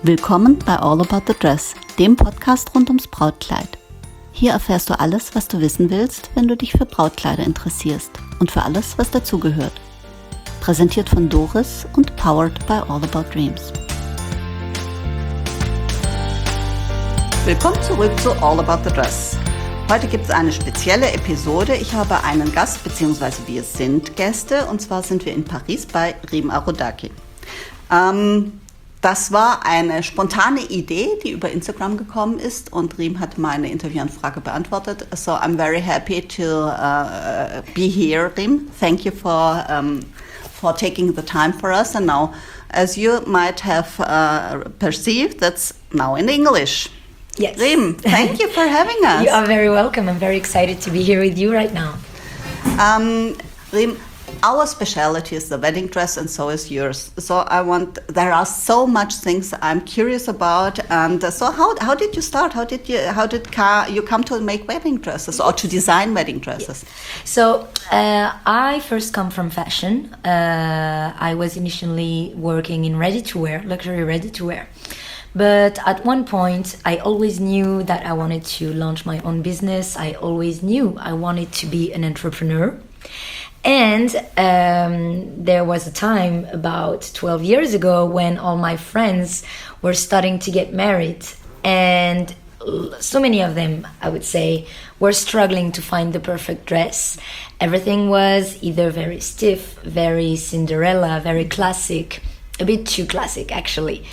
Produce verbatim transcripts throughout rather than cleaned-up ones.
Willkommen bei All About the Dress, dem Podcast rund ums Brautkleid. Hier erfährst du alles, was du wissen willst, wenn du dich für Brautkleider interessierst und für alles, was dazugehört. Präsentiert von Doris und powered by All About Dreams. Willkommen zurück zu All About the Dress. Heute gibt es eine spezielle Episode. Ich habe einen Gast, beziehungsweise wir sind Gäste, und zwar sind wir in Paris bei Rim Aroudaki. Ähm, Das war eine spontane Idee, die über Instagram gekommen ist, und Rim hat meine Interviewanfrage beantwortet. So I'm very happy to uh, be here, Rim. Thank you for um, for taking the time for us. And now, as you might have uh, perceived, that's now in English. Yes. Rim, thank you for having us. You are very welcome. I'm very excited to be here with you right now. Um, Rim, our specialty is the wedding dress, and so is yours. So I want, there are so much things I'm curious about. And so how how did you start? How did you how did ca- you come to make wedding dresses or to design wedding dresses? So uh, I first come from fashion. Uh, I was initially working in ready-to-wear, luxury ready-to-wear. But at one point, I always knew that I wanted to launch my own business. I always knew I wanted to be an entrepreneur. And um, there was a time about twelve years ago when all my friends were starting to get married. And so many of them, I would say, were struggling to find the perfect dress. Everything was either very stiff, very Cinderella, very classic, a bit too classic actually.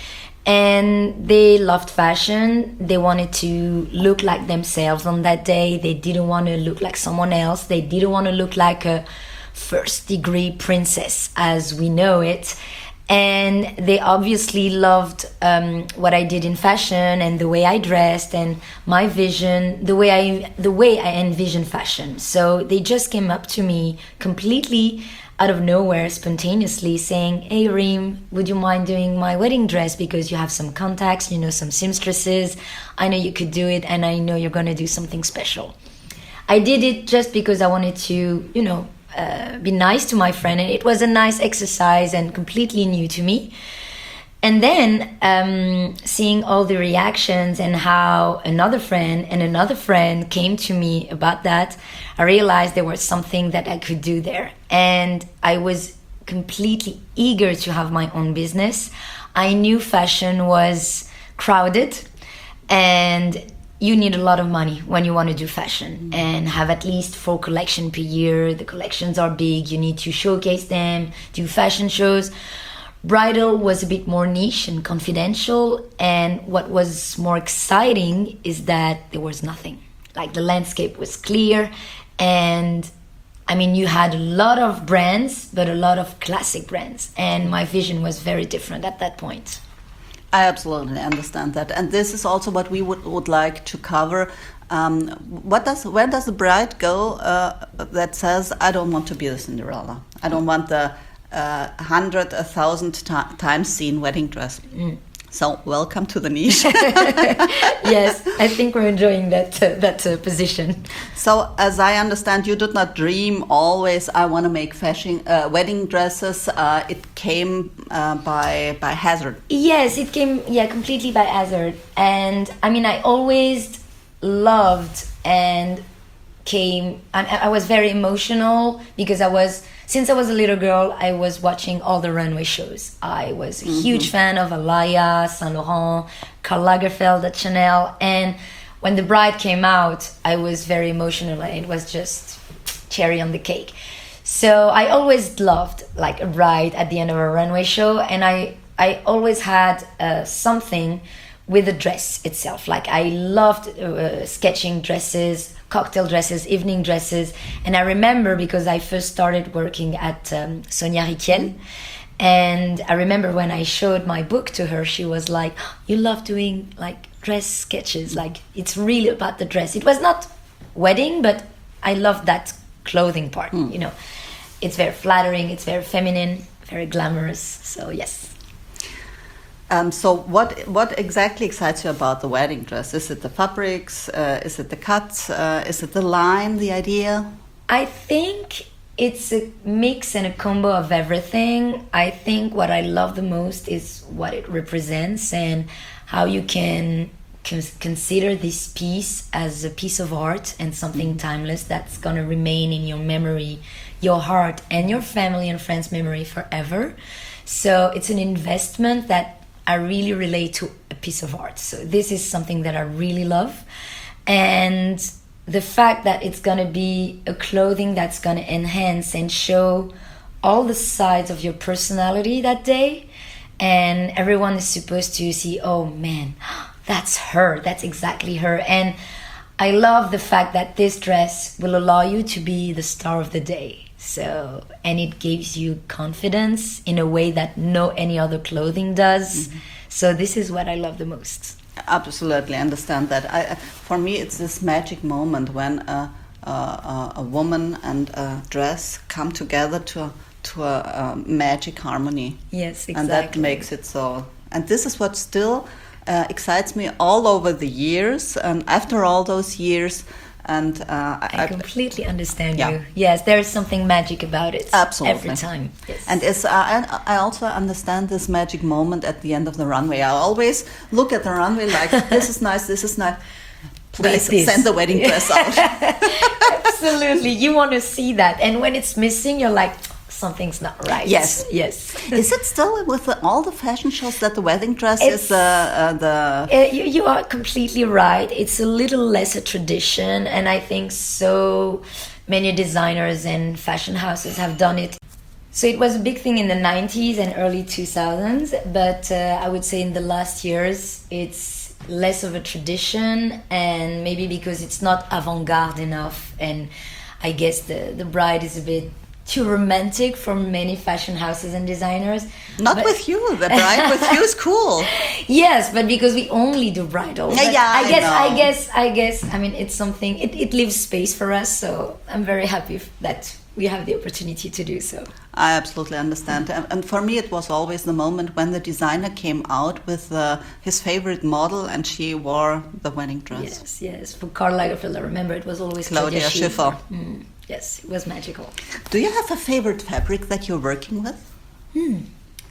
And they loved fashion. They wanted to look like themselves on that day. They didn't want to look like someone else. They didn't want to look like a first degree princess as we know it. And they obviously loved um, what I did in fashion and the way I dressed and my vision, the way I the way I envision fashion. So they just came up to me completely out of nowhere, spontaneously saying, "Hey Rim, would you mind doing my wedding dress, because you have some contacts, you know, some seamstresses. I know you could do it, and I know you're going to do something special." I did it just because I wanted to, you know, uh, be nice to my friend, and it was a nice exercise and completely new to me. And then um, seeing all the reactions and how another friend and another friend came to me about that, I realized there was something that I could do there. And I was completely eager to have my own business. I knew fashion was crowded and you need a lot of money when you want to do fashion and have at least four collections per year. The collections are big. You need to showcase them, do fashion shows. Bridal was a bit more niche and confidential, and what was more exciting is that there was nothing. Like the landscape was clear, and I mean you had a lot of brands, but a lot of classic brands, and my vision was very different at that point. I absolutely understand that, and this is also what we would, would like to cover. Um, what does where does the bride go uh, that says, "I don't want to be the Cinderella. I don't want the uh, hundred, a thousand t- times seen wedding dress." Mm. So welcome to the niche. Yes, I think we're enjoying that uh, that uh, position. So as I understand, you did not dream always, "I want to make fashion uh, wedding dresses." Uh, it came uh, by by hazard. Yes, it came yeah completely by hazard. And I mean, I always loved and came. I, I was very emotional because I was. Since I was a little girl, I was watching all the runway shows. I was a mm-hmm. huge fan of Alaïa, Saint Laurent, Karl Lagerfeld at Chanel. And when the bride came out, I was very emotional. It was just cherry on the cake. So I always loved like a bride at the end of a runway show. And I, I always had uh, something with the dress itself. Like I loved uh, sketching dresses, cocktail dresses, evening dresses. And I remember because I first started working at um, Sonia Rykiel. And I remember when I showed my book to her, she was like, "You love doing like dress sketches. Like it's really about the dress." It was not wedding, but I loved that clothing part, mm. you know. It's very flattering, it's very feminine, very glamorous. So yes. Um, so what what exactly excites you about the wedding dress? Is it the fabrics? Uh, is it the cuts? Uh, is it the line, the idea? I think it's a mix and a combo of everything. I think what I love the most is what it represents and how you can con- consider this piece as a piece of art and something timeless that's going to remain in your memory, your heart, and your family and friends' memory forever. So it's an investment that I really relate to a piece of art. So this is something that I really love. And the fact that it's going to be a clothing that's going to enhance and show all the sides of your personality that day. And everyone is supposed to see, oh man, that's her, that's exactly her. And I love the fact that this dress will allow you to be the star of the day. So, and it gives you confidence in a way that no any other clothing does. Mm-hmm. So this is what I love the most. Absolutely understand that. I, for me, it's this magic moment when a, a, a woman and a dress come together to to a, a magic harmony. Yes, exactly. And that makes it so. And this is what still uh, excites me all over the years. And after all those years, and uh, I, I completely understand yeah. you. Yes, there is something magic about it. Absolutely. Every time. Yes. And it's, uh, I, I also understand this magic moment at the end of the runway. I always look at the runway like, this is nice, this is nice. Please like send the wedding dress out. Absolutely. You want to see that. And when it's missing, you're like, something's not right. Yes. Yes. Is it still with the, all the fashion shows that the wedding dress it's, is uh, uh, the... Uh, you, you are completely right. It's a little less a tradition. And I think so many designers and fashion houses have done it. So it was a big thing in the nineties and early two thousands. But uh, I would say in the last years, it's less of a tradition. And maybe because it's not avant-garde enough. And I guess the, the bride is a bit too romantic for many fashion houses and designers. Not but with you. The bride with you is cool. Yes, but because we only do bridal. Yeah, yeah, I guess, I, I guess, I guess. I mean, it's something. It, it leaves space for us, so I'm very happy that we have the opportunity to do so. I absolutely understand. And, and for me, it was always the moment when the designer came out with uh, his favorite model, and she wore the wedding dress. Yes, yes. For Karl Lagerfeld, I remember it was always Claudia, Claudia Schiffer. Mm. Yes, it was magical. Do you have a favorite fabric that you're working with? Hmm.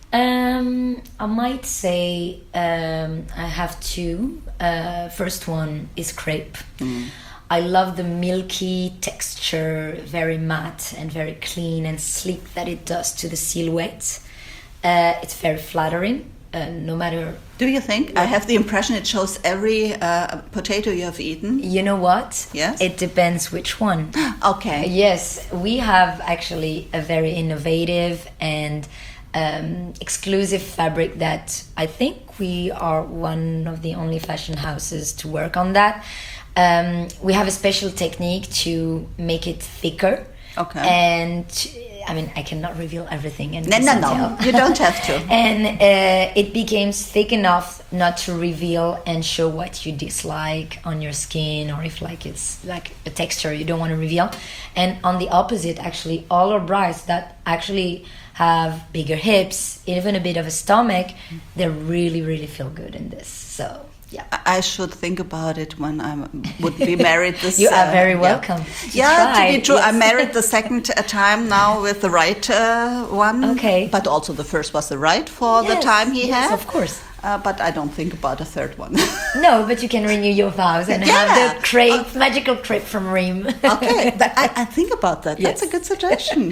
Um, I might say um, I have two. Uh, first one is crepe. Mm. I love the milky texture, very matte and very clean and sleek that it does to the silhouette. Uh, it's very flattering, uh, no matter... Do you think? I have the impression it shows every uh, potato you have eaten. You know what? Yes. It depends which one. Okay. Yes, we have actually a very innovative and um, exclusive fabric that I think we are one of the only fashion houses to work on that. Um, we have a special technique to make it thicker. Okay. And I mean, I cannot reveal everything. And no, no, no, you don't have to. And uh, it becomes thick enough not to reveal and show what you dislike on your skin, or if like it's like a texture you don't want to reveal. And on the opposite, actually, all our brides that actually have bigger hips, even a bit of a stomach, they really, really feel good in this. So. Yeah, I should think about it when I would be married. This you are very uh, welcome. Yeah, to, to be true. Yes. I'm married the second time now with the right uh, one. Okay, but also the first was the right for yes, the time he yes, had. Of course. Uh, but I don't think about a third one. No, but you can renew your vows and yeah. have the crepe, uh, magical crepe from Reem. Okay, but I, I think about that. Yes. That's a good suggestion.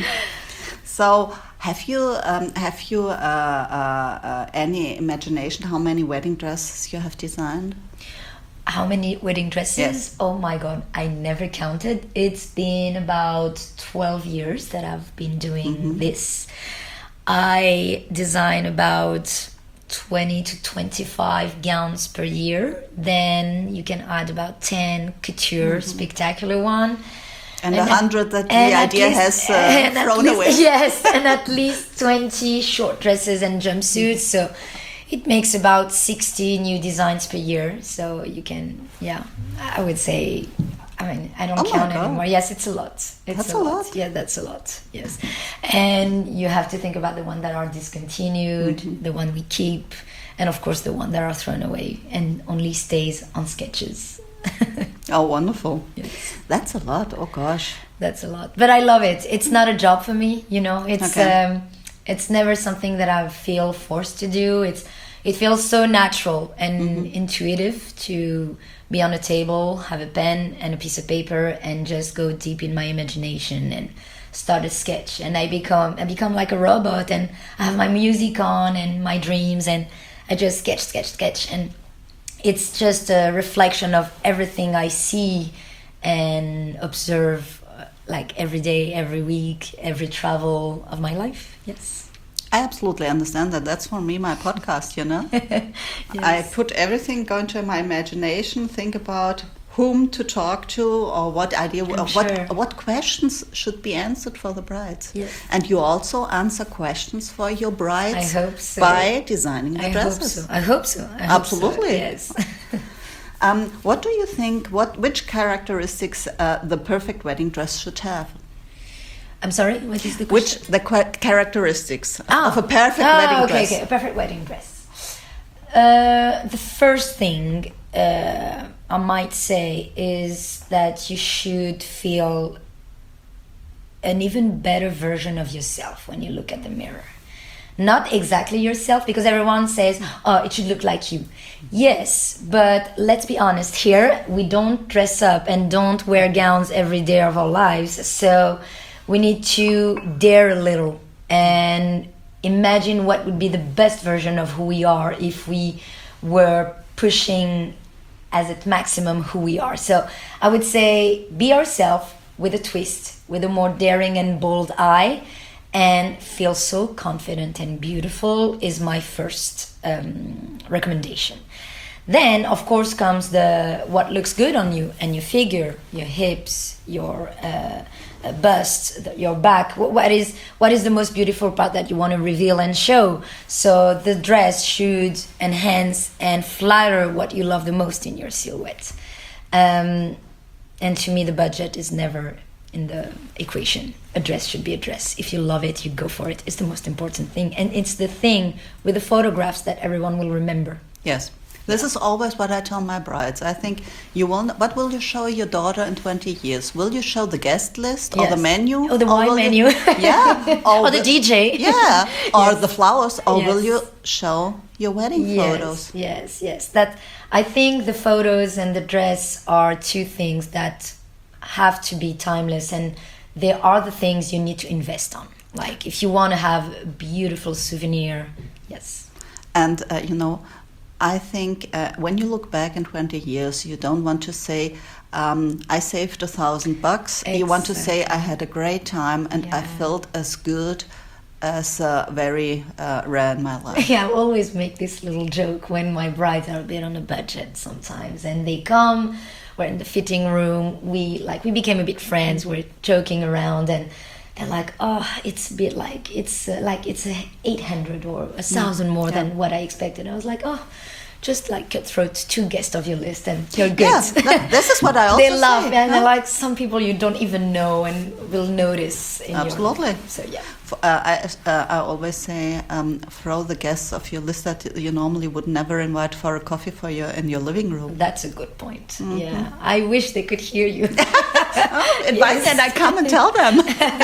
So. Have you um, have you uh, uh, uh, any imagination how many wedding dresses you have designed? How many wedding dresses? Yes. Oh my God, I never counted. It's been about twelve years that I've been doing mm-hmm. this. I design about twenty to twenty-five gowns per year. Then you can add about ten couture, mm-hmm. spectacular one. And a hundred that the idea least, has uh, thrown least, away. Yes, and at least twenty short dresses and jumpsuits. So it makes about sixty new designs per year. So you can, yeah, I would say, I mean, I don't oh count anymore. Yes, it's a lot. It's that's a, a lot. lot. Yeah, that's a lot. Yes. And you have to think about the one that are discontinued, mm-hmm. the one we keep, and of course the one that are thrown away and only stays on sketches. Oh, wonderful. Yes. That's a lot. Oh gosh. That's a lot, but I love it. It's not a job for me, you know. It's Okay. um, it's never something that I feel forced to do. It's it feels so natural and Mm-hmm. intuitive to be on a table, have a pen and a piece of paper, and just go deep in my imagination and start a sketch. And I become I become like a robot, and I have my music on and my dreams, and I just sketch, sketch, sketch, and it's just a reflection of everything I see and observe, uh, like every day, every week, every travel of my life. Yes. I absolutely understand that. That's for me my podcast, you know. I Yes. put everything, go into my imagination, think about whom to talk to or what idea, I'm what sure. what questions should be answered for the brides. Yes. And you also answer questions for your brides I hope so. by designing the I hope dresses. so. I hope so. I hope so. Absolutely. Yes. Um, what do you think? What which characteristics uh, the perfect wedding dress should have? I'm sorry. What is the question? Which the qu- characteristics Ah. of a perfect Ah, wedding okay, dress? Okay, a perfect wedding dress. Uh, the first thing uh, I might say is that you should feel an even better version of yourself when you look at the mirror. Not exactly yourself, because everyone says, oh, it should look like you. Yes, but let's be honest, here we don't dress up and don't wear gowns every day of our lives. So we need to dare a little and imagine what would be the best version of who we are if we were pushing as at maximum who we are. So I would say be yourself with a twist, with a more daring and bold eye, and feel so confident and beautiful is my first um, recommendation. Then, of course, comes the what looks good on you and your figure, your hips, your uh, uh, bust, the, your back. Wh- What is what is the most beautiful part that you want to reveal and show? So the dress should enhance and flatter what you love the most in your silhouette. Um, and to me, the budget is never in the equation. A dress should be a dress. If you love it, you go for it. It's the most important thing, and it's the thing with the photographs that everyone will remember. Yes. This is always what I tell my brides. I think you will. What will you show your daughter in twenty years? Will you show the guest list or Yes. the menu? Or the wine will you- menu. yeah. Or the D J. Yeah. Or Yes. the flowers. Or will Yes. you show your wedding Yes, photos? yes, yes. That I think the photos and the dress are two things that have to be timeless, and they are the things you need to invest on. Like if you want to have a beautiful souvenir, yes. And uh, you know, I think uh, when you look back in twenty years, you don't want to say, um, I saved a thousand bucks. You want to say, I had a great time and I Yeah. felt as good as uh, very uh, rare in my life. Yeah, I always make this little joke when my brides are a bit on a budget sometimes, and they come. We're in the fitting room. We like we became a bit friends. We're joking around, and they're like, "Oh, it's a bit like it's uh, like it's a eight hundred or a thousand more Yeah. than what I expected." I was like, "Oh, just like cutthroat, two guests of your list, and you're good." Yeah, that- this is what I also They laugh, say, and huh? they're like some people you don't even know and will notice. In Absolutely. Your, so yeah. F- Uh, I, uh, I always say, um, throw the guests of your list that you normally would never invite for a coffee for your in your living room. That's a good point. Mm-hmm. Yeah, I wish they could hear you. Invite Yes. them, I come and tell them.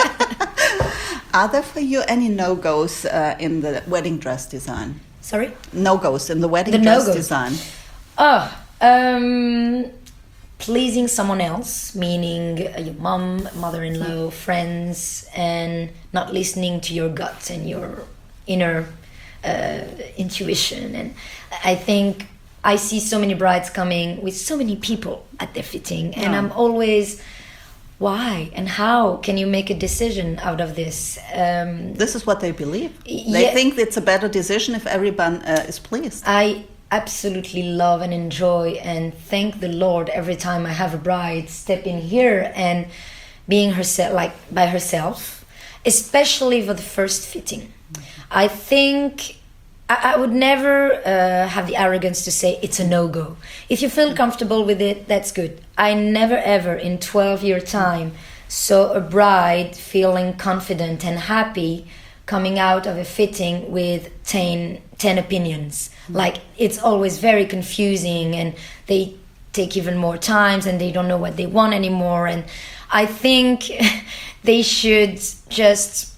Are there for you any no-goes uh, in the wedding dress design? Sorry? No-goes in the wedding The dress no-goes. design. Oh, um, pleasing someone else, meaning uh, your mom, mother-in-law, friends, and not listening to your gut and your inner uh, intuition. And I think I see so many brides coming with so many people at their fitting, and Yeah. I'm always, why and how can you make a decision out of this? Um, This is what they believe. Y- They yeah. think it's a better decision if everyone uh, is pleased. I absolutely love and enjoy and thank the Lord every time I have a bride step in here and being herself, like by herself, especially for the first fitting. I think I, I would never uh, have the arrogance to say it's a no-go. If you feel comfortable with it, that's good. I never ever in twelve year time saw a bride feeling confident and happy coming out of a fitting with ten, ten opinions. Like it's always very confusing, and they take even more times and they don't know what they want anymore. And I think they should just,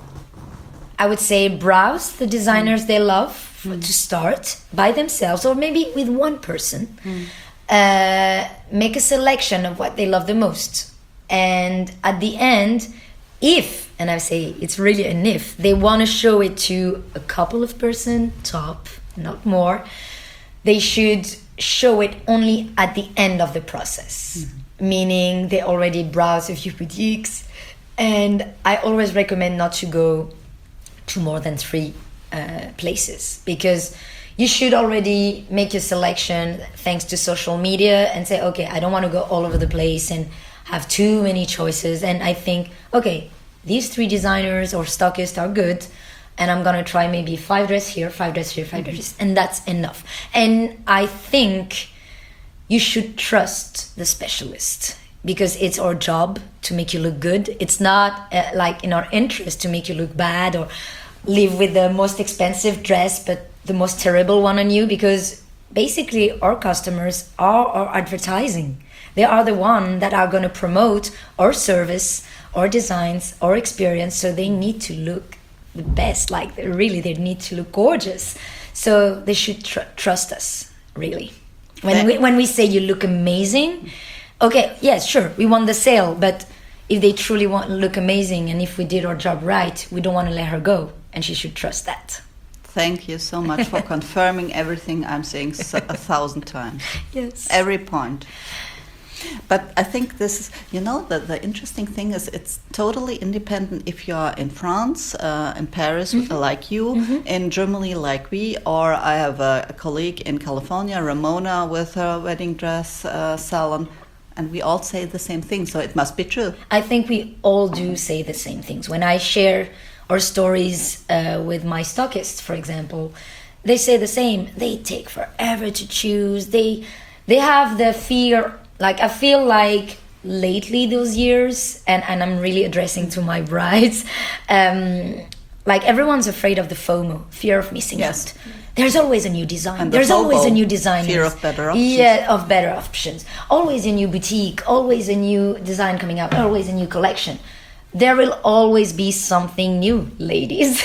I would say, browse the designers mm. they love for, mm. to start by themselves, or maybe with one person. Mm. Uh, make a selection of what they love the most. And at the end, if, and I say it's really an if, they want to show it to a couple of person, top, not more, they should show it only at the end of the process. Mm-hmm. Meaning they already browse a few boutiques. And I always recommend not to go to more than three uh, places, because you should already make your selection thanks to social media and say, okay, I don't want to go all over the place and have too many choices. And I think, okay, these three designers or stockists are good, and I'm gonna try maybe five dresses here, five dresses here, five dresses, and that's enough. And I think you should trust the specialist, because it's our job to make you look good. It's not uh, like in our interest to make you look bad or live with the most expensive dress but the most terrible one on you, because basically our customers are our advertising. They are the one that are going to promote our service, our designs, our experience, so they need to look the best. Like, really, they need to look gorgeous. So they should tr- trust us, really. When we, when we say you look amazing, okay, yes, sure, we want the sale, but if they truly want to look amazing and if we did our job right, we don't want to let her go, and she should trust that. Thank you so much for confirming everything I'm saying so, a thousand times. Yes. Every point. But I think this is, you know, the, the interesting thing is it's totally independent if you're in France, uh, in Paris, mm-hmm. like you, mm-hmm. in Germany like we, or I have a, a colleague in California, Ramona, with her wedding dress uh, salon, and we all say the same thing, so it must be true. I think we all do say the same things. When I share our stories uh, with my stockists, for example, they say the same. They take forever to choose. They they have the fear. Like, I feel like lately those years, and, and I'm really addressing to my brides, um, like everyone's afraid of the FOMO, fear of missing yes. out. There's always a new design. And the There's always a new design. Fear of better options. Yeah, of better options. Always a new boutique, always a new design coming up, always a new collection. There will always be something new, ladies.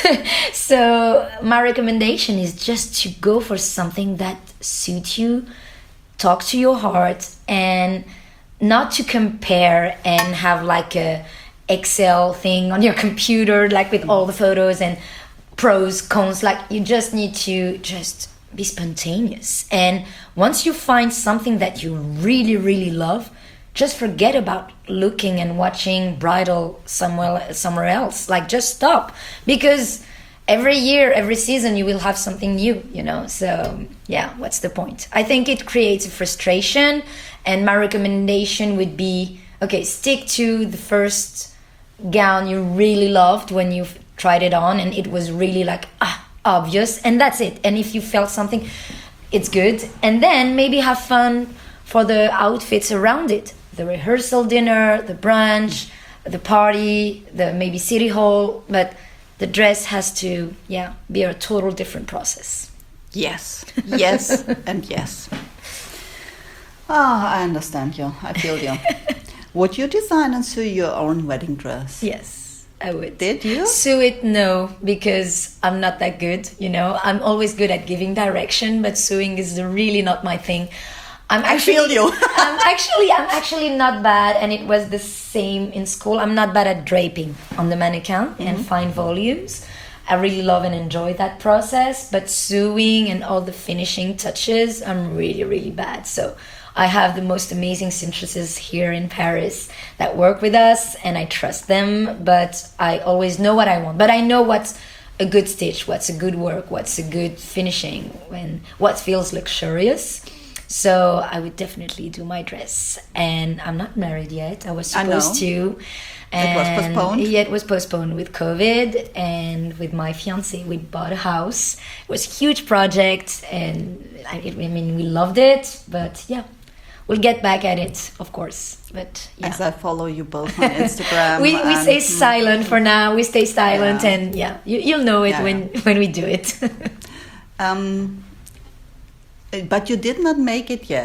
So my recommendation is just to go for something that suits you, talk to your heart, and not to compare and have like a Excel thing on your computer, like with all the photos and pros, cons. Like, you just need to just be spontaneous. And once you find something that you really, really love, just forget about looking and watching bridal somewhere somewhere else. Like, just stop, because every year, every season, you will have something new, you know? So, yeah, what's the point? I think it creates a frustration, and my recommendation would be, okay, stick to the first gown you really loved when you tried it on, and it was really like, ah, obvious, and that's it. And if you felt something, it's good. And then maybe have fun for the outfits around it. The rehearsal dinner, the brunch, the party, the maybe city hall, but the dress has to, yeah, be a total different process. Yes, yes, and yes. Ah, I understand you. I feel you. Would you design and sew your own wedding dress? Yes, I would. Did you? Sew it, no, because I'm not that good, you know. I'm always good at giving direction, but sewing is really not my thing. I'm actually, I feel you. I'm actually, I'm actually not bad, and it was the same in school. I'm not bad at draping on the mannequin mm-hmm. and fine volumes. I really love and enjoy that process, but sewing and all the finishing touches, I'm really, really bad. So I have the most amazing seamstresses here in Paris that work with us, and I trust them, but I always know what I want. But I know what's a good stitch, what's a good work, what's a good finishing, and what feels luxurious. So I would definitely do my dress. And I'm not married yet. I was supposed I know. to. And it was postponed? Yeah, it was postponed with COVID. And with my fiancé, we bought a house. It was a huge project. And I, I mean, we loved it. But yeah, we'll get back at it, of course. But yeah. As I follow you both on Instagram. we we and, stay silent for now. We stay silent. Yeah. And yeah, you, you'll know it yeah. when, when we do it. um. But you did not make it yet.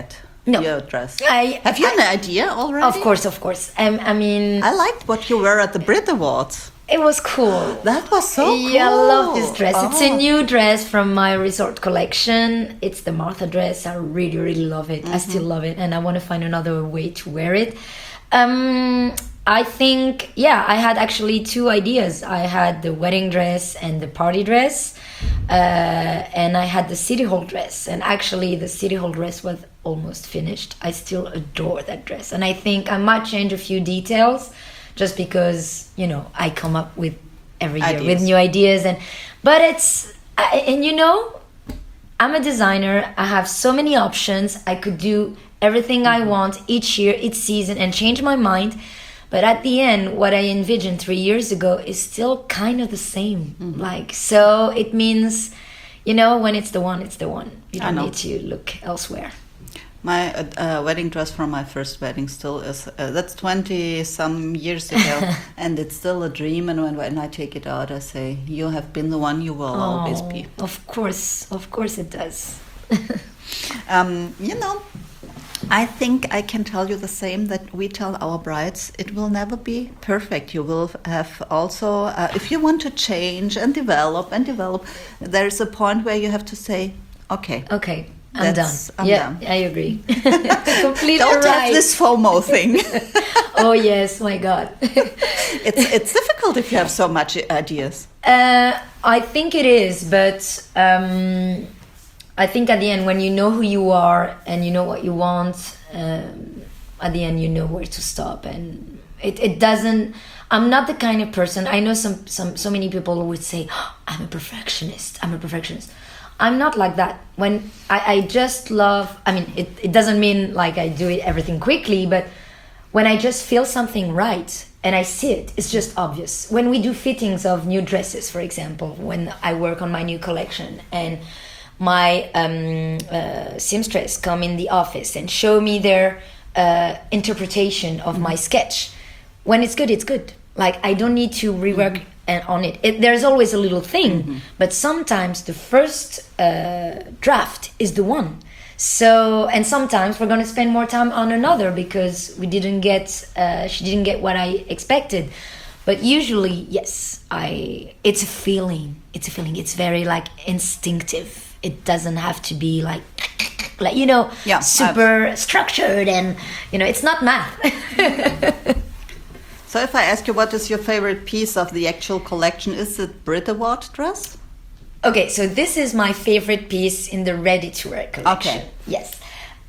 No. your dress? I- Have you I- an idea already? Of course, of course. Um, I mean, I liked what you were at the Brit Awards. it was cool. That was so cool. Yeah, I love this dress. It's a Oh. new dress from my resort collection. It's the Martha dress. I really, really love it. I still love it, and I want to find another way to wear it. Um, I think, yeah, I had actually two ideas. I had the wedding dress and the party dress, uh, and I had the city hall dress. And actually, the city hall dress was almost finished. I still adore that dress, and I think I might change a few details, just because, you know, I come up with every year Ideas. with new ideas, and but it's I, and you know, I'm a designer. I have so many options. I could do everything I want each year, each season, and change my mind. But at the end, what I envisioned three years ago is still kind of the same. Like, so it means, you know, when it's the one, it's the one. You I don't know. need to look elsewhere. My uh, uh, wedding dress from my first wedding still is, uh, that's twenty some years ago, and it's still a dream. And when, when I take it out, I say, you have been the one, you will always Oh, be. Of course, of course it does. Um, you know, I think I can tell you the same that we tell our brides. It will never be perfect. You will have also, uh, if you want to change and develop and develop, there's a point where you have to say, okay, Okay, I'm That's- done. I'm yeah, done. I agree. Completely don't right. have this FOMO thing. Oh yes, my God. it's it's difficult if you have so much ideas. Uh, I think it is, but um, I think at the end, when you know who you are and you know what you want, um, at the end you know where to stop, and it, it doesn't. I'm not the kind of person. I know some some so many people who would say, oh, "I'm a perfectionist. I'm a perfectionist." I'm not like that. When I, I just love. I mean, it, it doesn't mean like I do it everything quickly, but when I just feel something right and I see it, it's just obvious. When we do fittings of new dresses, for example, when I work on my new collection and my um, uh, seamstress come in the office and show me their uh, interpretation of my sketch, when it's good, it's good. Like, I don't need to rework and on it. it. There's always a little thing, but sometimes the first uh, draft is the one. So, and sometimes we're going to spend more time on another because we didn't get, uh, she didn't get what I expected. But usually, yes, I. It's a feeling. It's a feeling. It's very like instinctive. It doesn't have to be like, like you know, Yeah, super structured, and you know, it's not math. So if I ask you what is your favorite piece of the actual collection, is it Brit Award dress? Okay, so this is my favorite piece in the ready-to-wear collection. Okay. Yes.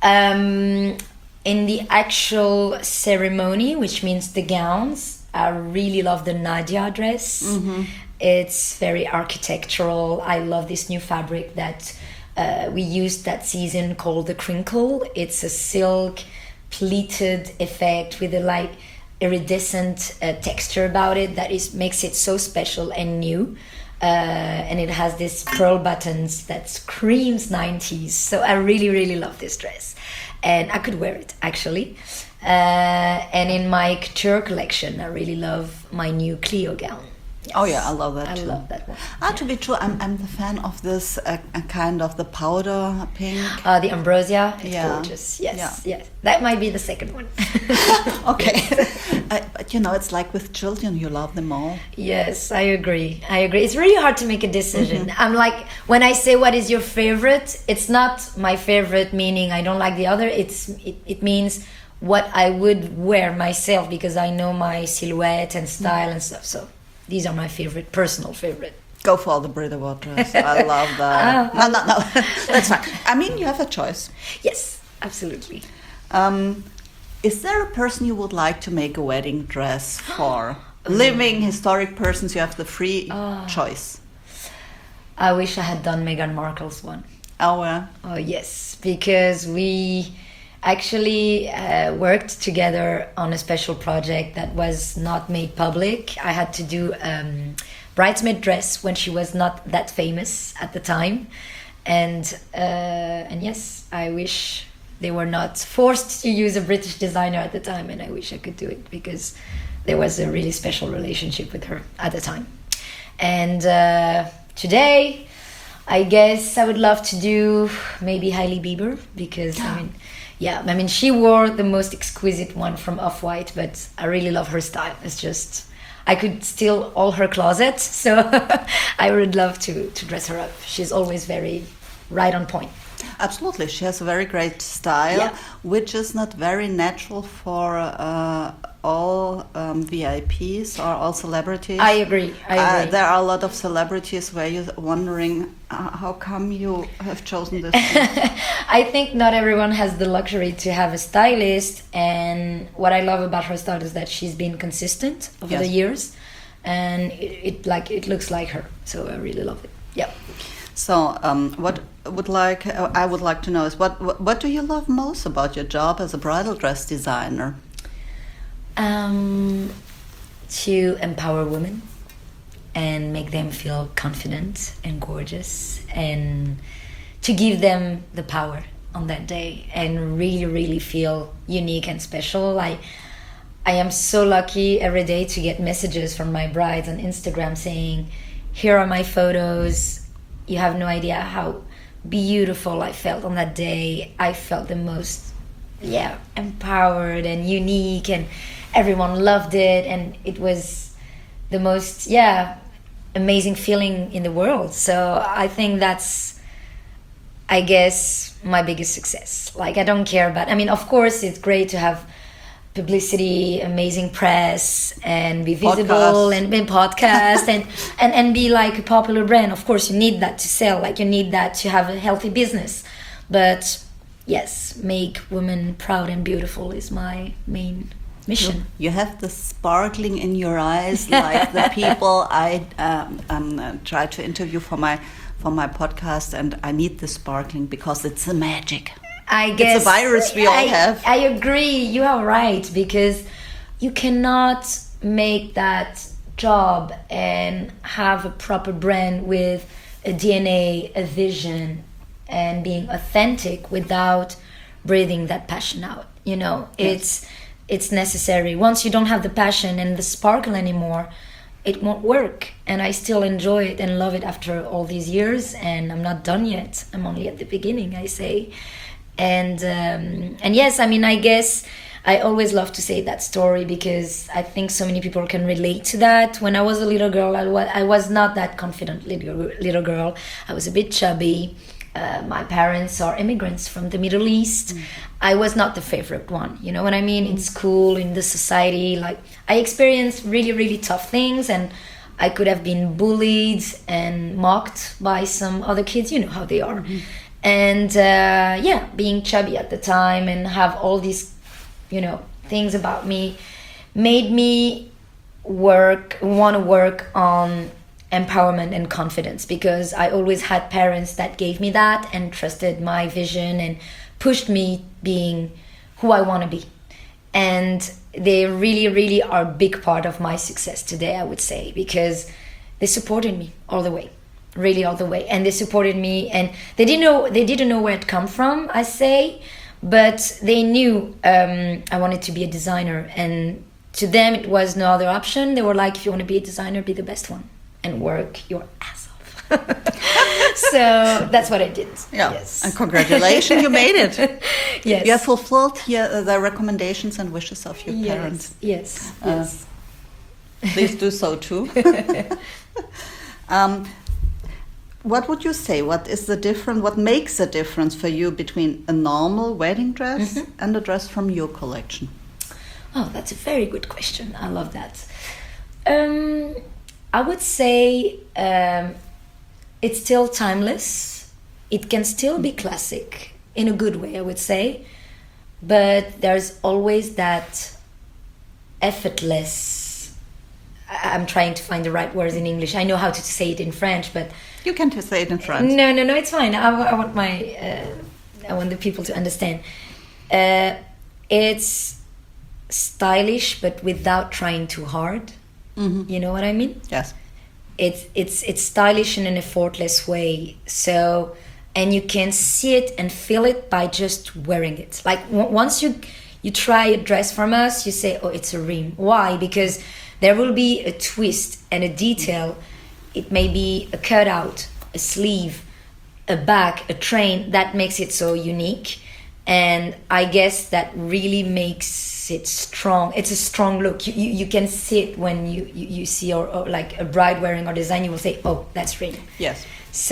Um, in the actual ceremony, which means the gowns, I really love the Nadia dress. It's very architectural. I love this new fabric that uh, we used that season called the crinkle. It's a silk pleated effect with a like iridescent uh, texture about it that is makes it so special and new. Uh, and it has this pearl buttons that screams nineties. So I really, really love this dress. And I could wear it, actually. Uh, and in my couture collection, I really love my new Clio gown. Yes. Oh yeah, I love that I too. love that one. Ah, to be true, I'm I'm the fan of this uh, uh, kind of the powder pink. Uh, the Ambrosia, it's Yeah. gorgeous. Yes, Yeah. yes. That might be the second one. Okay, uh, but you know, it's like with children, you love them all. Yes, I agree. I agree. It's really hard to make a decision. Mm-hmm. I'm like, when I say what is your favorite, it's not my favorite meaning I don't like the other. It's it, it means what I would wear myself because I know my silhouette and style and stuff. So these are my favorite, personal favorite. Go for the Brit Award dress. I love that. No, no, no, that's fine. I mean, you have a choice. Yes, absolutely. Um, is there a person you would like to make a wedding dress for? Living historic persons, you have the free choice. I wish I had done Meghan Markle's one. Oh, yeah. Oh, yes, because we actually uh, worked together on a special project that was not made public. I had to do um, bridesmaid dress when she was not that famous at the time. And, uh, and yes, I wish they were not forced to use a British designer at the time, and I wish I could do it because there was a really special relationship with her at the time. And uh, today, I guess I would love to do maybe Hailey Bieber because I mean, Yeah, I mean, she wore the most exquisite one from Off-White, but I really love her style. It's just, I could steal all her closet, so I would love to, to dress her up. She's always very right on point. Absolutely. She has a very great style, Yeah. which is not very natural for uh, all um, V I Ps or all celebrities. I agree, I Uh, agree. there are a lot of celebrities where you're wondering, uh, how come you have chosen this? I think not everyone has the luxury to have a stylist, and what I love about her style is that she's been consistent over Yes. the years, and it, it like it looks like her. So I really love it. Yeah. So, um, what would like uh, I would like to know is what, what what do you love most about your job as a bridal dress designer? Um, to empower women and make them feel confident and gorgeous, and to give them the power on that day and really, really feel unique and special. I, I am so lucky every day to get messages from my brides on Instagram saying, "Here are my photos. You have no idea how beautiful I felt on that day. I felt the most, yeah, empowered and unique, and everyone loved it, and it was the most, yeah, amazing feeling in the world." So I think that's, I guess, my biggest success. Like, I don't care about, I mean, of course it's great to have publicity, amazing press, and be visible, Podcast. and be podcast and, and and be like a popular brand. Of course you need that to sell, like you need that to have a healthy business. But yes, make women proud and beautiful is my main mission. You have the sparkling in your eyes, like the people I um, um, uh, try to interview for my for my podcast, and I need the sparkling because it's a magic. I guess It's a virus we all I, have. I agree. You are right, because you cannot make that job and have a proper brand with a D N A, a vision, and being authentic without breathing that passion out. You know, Yes. it's it's necessary. Once you don't have the passion and the sparkle anymore, it won't work. And I still enjoy it and love it after all these years, and I'm not done yet. I'm only at the beginning, I say. And um, and yes, I mean, I guess I always love to say that story because I think so many people can relate to that. When I was a little girl, I was, I was not that confident little, little girl. I was a bit chubby. Uh, my parents are immigrants from the Middle East. Mm. I was not the favorite one, you know what I mean? Mm. In school, in the society, like I experienced really, really tough things, and I could have been bullied and mocked by some other kids. You know how they are. Mm. And uh, yeah, being chubby at the time and have all these, you know, things about me made me work, want to work on empowerment and confidence, because I always had parents that gave me that and trusted my vision and pushed me being who I want to be. And they really, really are a big part of my success today, I would say, because they supported me all the way. Really all the way, and they supported me, and they didn't know they didn't know where it come from, I say, but they knew um, I wanted to be a designer, and to them it was no other option. They were like, if you want to be a designer, be the best one and work your ass off. So that's what I did. Yeah, yes. and congratulations, you made it. Yes, you have fulfilled here uh, the recommendations and wishes of your yes. parents. Yes, Uh, yes. Please do so too. um, What would you say? What is the difference? What makes a difference for you between a normal wedding dress mm-hmm. and a dress from your collection? Oh, that's a very good question. I love that. Um, I would say um, it's still timeless. It can still be classic in a good way, I would say. But there's always that effortless. I'm trying to find the right words in English. I know how to say it in French, but you can just say it in French. No, no, no, it's fine. I, I want my, uh, I want the people to understand. Uh, it's stylish, but without trying too hard. Mm-hmm. You know what I mean? Yes. It's it's it's stylish in an effortless way. So, and you can see it and feel it by just wearing it. Like w- once you you try a dress from us, you say, oh, it's a rim. Why? Because there will be a twist and a detail. It may be a cutout, a sleeve, a back, a train that makes it so unique. And I guess that really makes it strong. It's a strong look. You you, you can see it when you, you, you see or, or like a bride wearing our design, you will say, oh, that's Reem. Yes.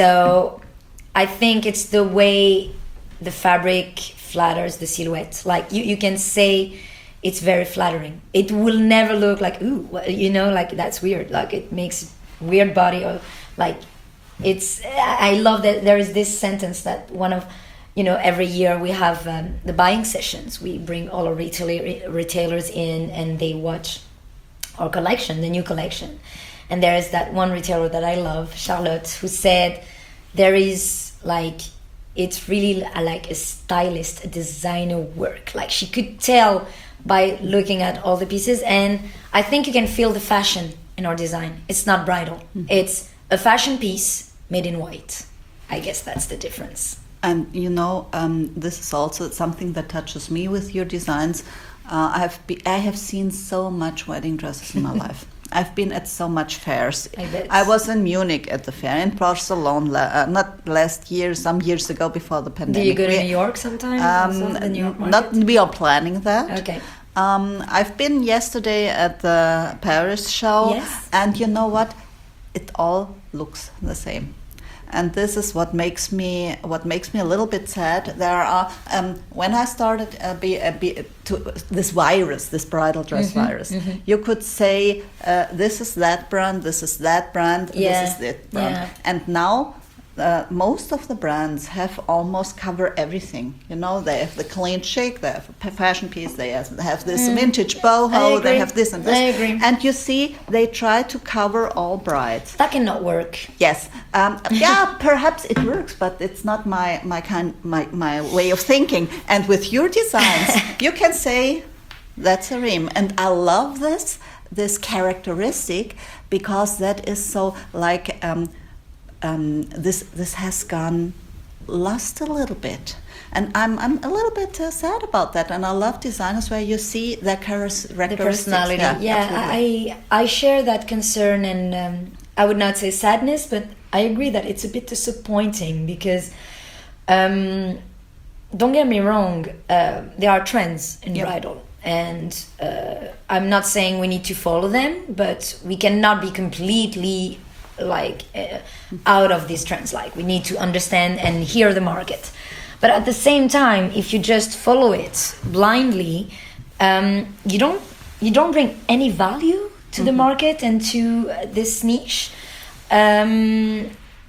So I think it's the way the fabric flatters the silhouette. Like you, you can say it's very flattering. It will never look like, ooh, you know, like that's weird. Like it makes weird body or like it's, I love that there is this sentence that one of, you know, every year we have um, the buying sessions. We bring all our retailer, retailers in and they watch our collection, the new collection. And there is that one retailer that I love, Charlotte, who said there is like, it's really a, like a stylist, a designer work. Like she could tell by looking at all the pieces. And I think you can feel the fashion in our design. It's not bridal. Mm-hmm. It's a fashion piece made in white. I guess that's the difference. And you know, um, this is also something that touches me with your designs. Uh, I have be- I have seen so much wedding dresses in my life. I've been at so much fairs. I bet. I was in Munich at the fair, in Barcelona, uh, not last year, some years ago before the pandemic. Do you go to we, New York sometime? Um, Also, the New York not, market? we are planning that. Okay. Um, I've been yesterday at the Paris show, Yes. and you know what? It all looks the same. And this is what makes me what makes me a little bit sad. There are um, when I started uh, be, uh, be, to this virus, this bridal dress Mm-hmm, virus, mm-hmm. you could say uh, this is that brand, this is that brand, Yeah, this is that brand, yeah. and now. Uh, most of the brands have almost cover everything. You know, they have the clean chic, they have a fashion piece, they have, they have this Mm. vintage I boho, they agree. have this and this. I agree. And you see, they try to cover all brides. That cannot work. Yes, um, yeah, perhaps it works, but it's not my my kind my my way of thinking. And with your designs, you can say that's a Reem, and I love this this characteristic because that is so like. Um, Um, this this has gone lost a little bit, and I'm I'm a little bit uh, sad about that. And I love designers where you see their characteristics, The personality. Yeah, Yeah, absolutely. I I share that concern, and um, I would not say sadness, but I agree that it's a bit disappointing because, um, don't get me wrong, uh, there are trends in Yep. bridal, and uh, I'm not saying we need to follow them, but we cannot be completely like uh, out of these trends. Like we need to understand and hear the market, but at the same time, if you just follow it blindly, um, you don't you don't bring any value to the market and to uh, this niche. um,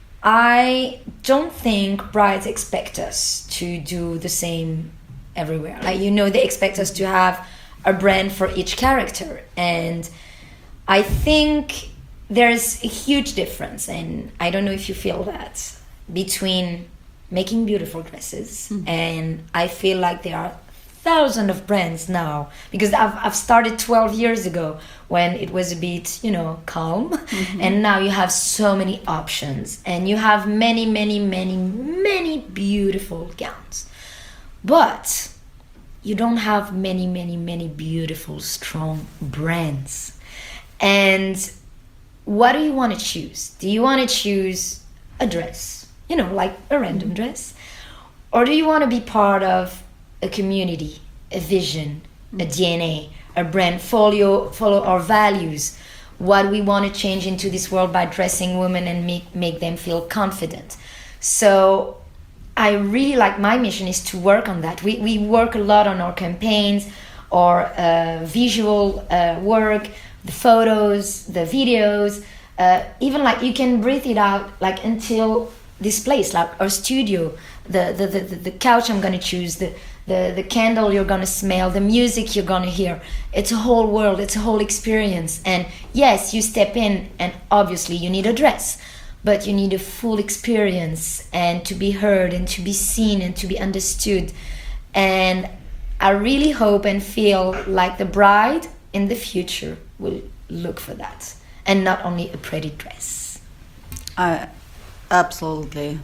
I don't think brides expect us to do the same everywhere. Like, you know, they expect us to have a brand for each character, and I think there's a huge difference, and I don't know if you feel that, between making beautiful dresses, mm. and I feel like there are thousands of brands now, because I've, I've started twelve years ago when it was a bit, you know, calm, mm-hmm. and now you have so many options, and you have many, many, many, many beautiful gowns. But you don't have many, many, many beautiful, strong brands. And what do you want to choose? Do you want to choose a dress, you know, like a random dress? Or do you want to be part of a community, a vision, a D N A, a brand, follow, follow our values, what we want to change into this world by dressing women and make, make them feel confident? So I really like, my mission is to work on that. We, we work a lot on our campaigns, our uh, visual uh, work, the photos, the videos, uh, even like you can breathe it out like until this place, like our studio, the the, the, the couch I'm gonna choose, the, the, the candle you're gonna smell, the music you're gonna hear. It's a whole world, it's a whole experience. And yes, you step in and obviously you need a dress, but you need a full experience and to be heard and to be seen and to be understood. And I really hope and feel like the bride in the future will look for that, and not only a pretty dress. I absolutely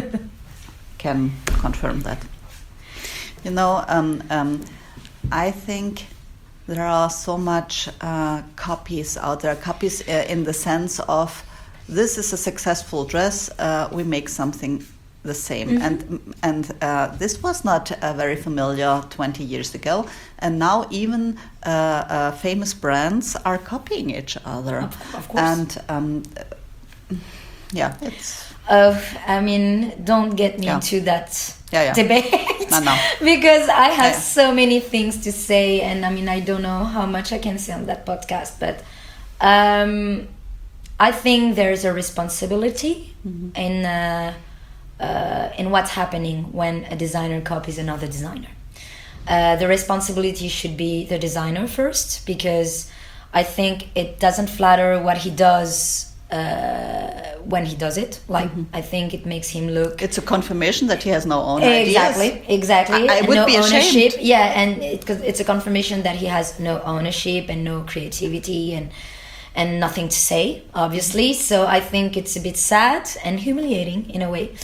can confirm that. You know, um, um, I think there are so much uh, copies out there, copies uh, in the sense of this is a successful dress, uh, we make something the same. Mm-hmm. And and uh, this was not uh, very familiar twenty years ago. And now even uh, uh, famous brands are copying each other. Of, of course. And um, yeah, it's... Uh, I mean, don't get me yeah. into that yeah, yeah. debate no, no. because I have yeah. so many things to say, and I mean, I don't know how much I can say on that podcast, but um, I think there's a responsibility mm-hmm. in uh, uh, in what's happening when a designer copies another designer. Uh, the responsibility should be the designer first, because I think it doesn't flatter what he does uh, when he does it. Like, mm-hmm. I think it makes him look... It's a confirmation that he has no own exactly, ideas. Exactly, I, I would no be ashamed. ownership. Yeah, and it, it's a confirmation that he has no ownership and no creativity and and nothing to say, obviously. So I think it's a bit sad and humiliating in a way.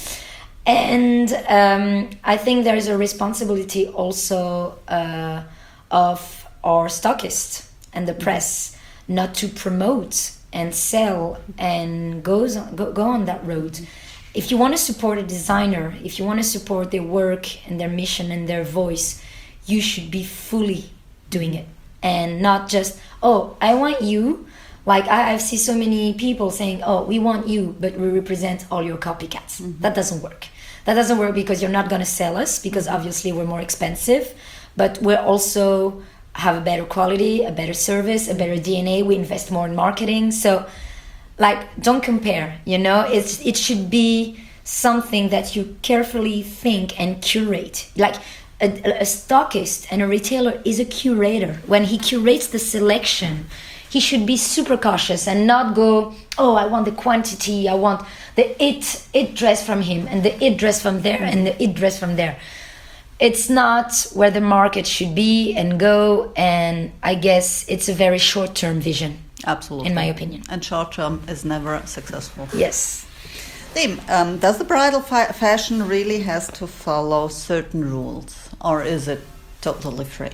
And um, I think there is a responsibility also uh, of our stockists and the press not to promote and sell and goes on, go, go on that road. If you want to support a designer, if you want to support their work and their mission and their voice, you should be fully doing it and not just, oh, I want you. Like I, I've seen so many people saying, oh, we want you, but we represent all your copycats. Mm-hmm. That doesn't work. That doesn't work because you're not going to sell us, because obviously we're more expensive, but we also have a better quality, a better service, a better D N A. We invest more in marketing. So like, don't compare, you know, it's, it should be something that you carefully think and curate. Like a, a stockist and a retailer is a curator. When he curates the selection, he should be super cautious and not go, oh, I want the quantity, I want the it it dress from him and the it dress from there and the it dress from there. It's not where the market should be and go, and I guess it's a very short-term vision. Absolutely. In my opinion. And short-term is never successful. Yes. Dim, um, does the bridal fa- fashion really has to follow certain rules, or is it totally free?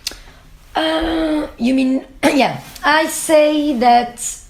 Uh, you mean, yeah, I say that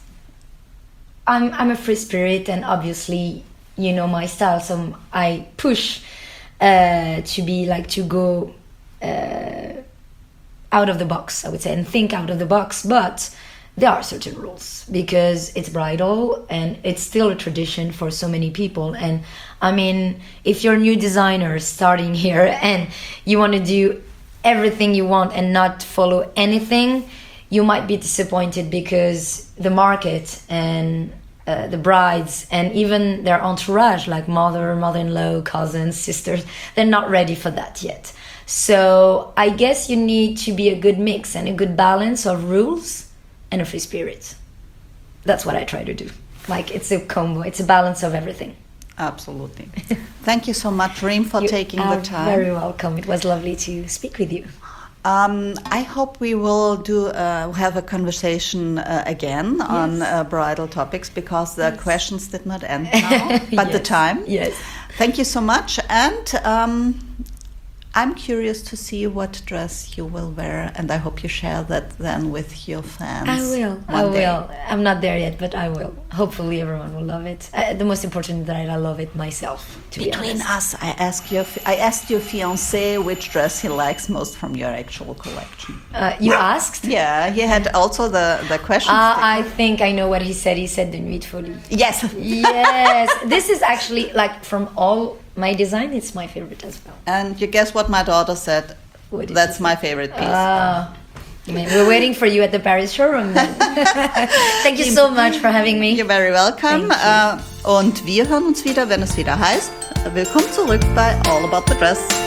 I'm I'm a free spirit, and obviously you know my style, so I push uh, to be like to go uh, out of the box, I would say, and think out of the box, but there are certain rules because it's bridal and it's still a tradition for so many people. And I mean, if you're a new designer starting here and you want to do everything you want and not follow anything, you might be disappointed because the market and uh, the brides and even their entourage, like mother, mother-in-law, cousins, sisters, they're not ready for that yet. So I guess you need to be a good mix and a good balance of rules and a free spirit. That's what I try to do. Like, it's a combo, it's a balance of everything. Absolutely. Thank you so much, Reem, for you taking are the time. Very welcome. It was lovely to speak with you. Um, I hope we will do uh, have a conversation uh, again yes. on uh, bridal topics, because the yes. questions did not end now, but yes. the time. Yes. Thank you so much, and um, I'm curious to see what dress you will wear, and I hope you share that then with your fans. I will. I will. Day. I'm not there yet, but I will. Hopefully, everyone will love it. Uh, the most important is that I love it myself. To Between be honest. us, I asked your I asked your fiancé which dress he likes most from your actual collection. Uh, you asked? Yeah, he had also the the question. Uh, I think I know what he said. He said the Nuit Folie. Yes. Yes. This is actually like from all my design, it's my favorite as well. And you guess what my daughter said? That's my favorite piece. Ah, we're waiting for you at the Paris showroom then. Thank you so much for having me. You're very welcome. Uh, und wir hören uns wieder, wenn es wieder heißt, willkommen zurück bei All About the Dress.